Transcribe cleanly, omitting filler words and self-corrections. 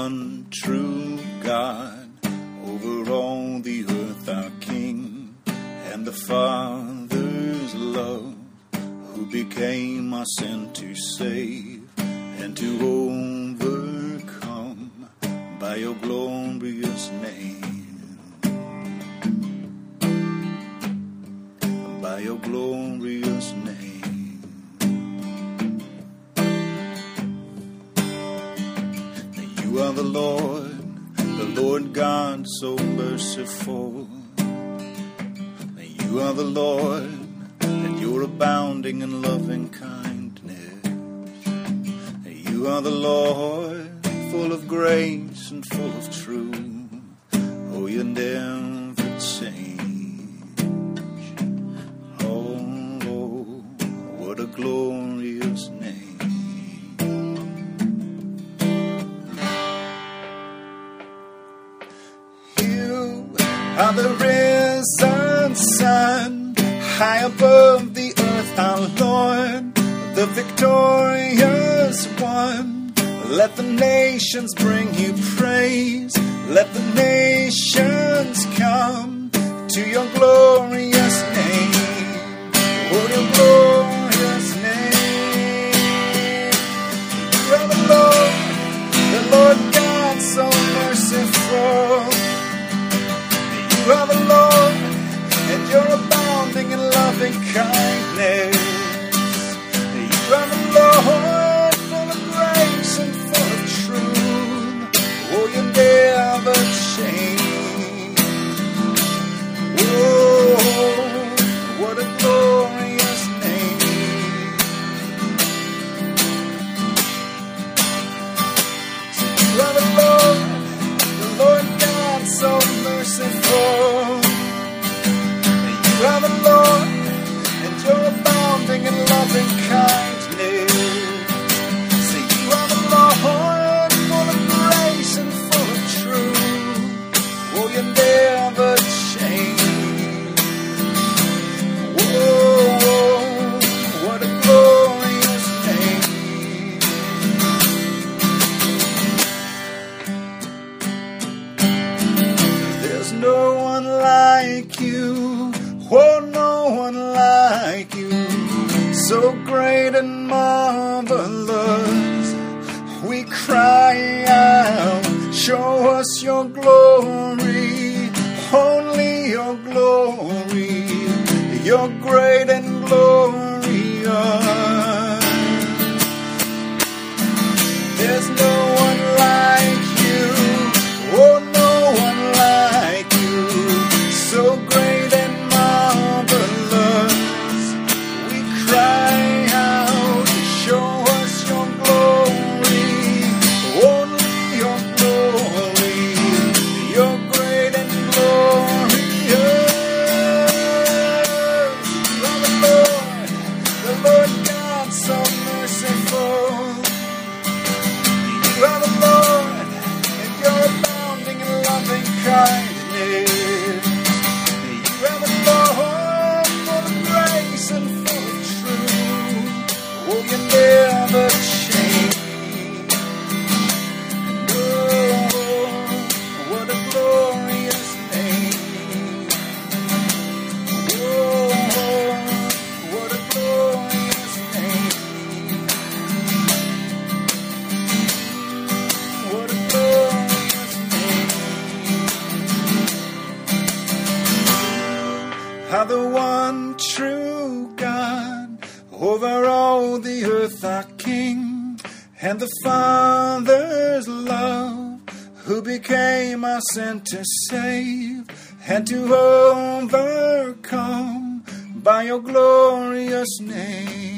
one true God, over all the earth our King, and the Father's love, who became our sin to save and to overcome by your glorious name, by your glorious name. You are the Lord God so merciful. You are the Lord, and you're abounding in loving kindness. You are the Lord, full of grace and full of truth. Oh, you never change. Oh, what a glorious name. Are the risen Son, high above the earth, our Lord, the victorious one. Let the nations bring you praise. Let the nations come to your glorious name. Oh, your glorious name. You are the Lord God so merciful. You are the Lord, and you're abounding in loving kindness. You are the Lord, full of grace and full of truth. Oh, you never change. Oh, what a glorious name. So you are the Lord God so merciful. You are the Lord, and you're abounding in loving kindness. See, you are the Lord, full of grace and full of truth. Oh, you never change. Whoa, what a glorious name. There's no one like you. Oh, no one like you, so great and marvelous. We cry out, show us your glory, only your glory, you're great and glorious. There's no one like you, oh, no one like you, so great and the one true God, over all the earth our King, and the Father's love, who became our sin to save and to overcome by your glorious name.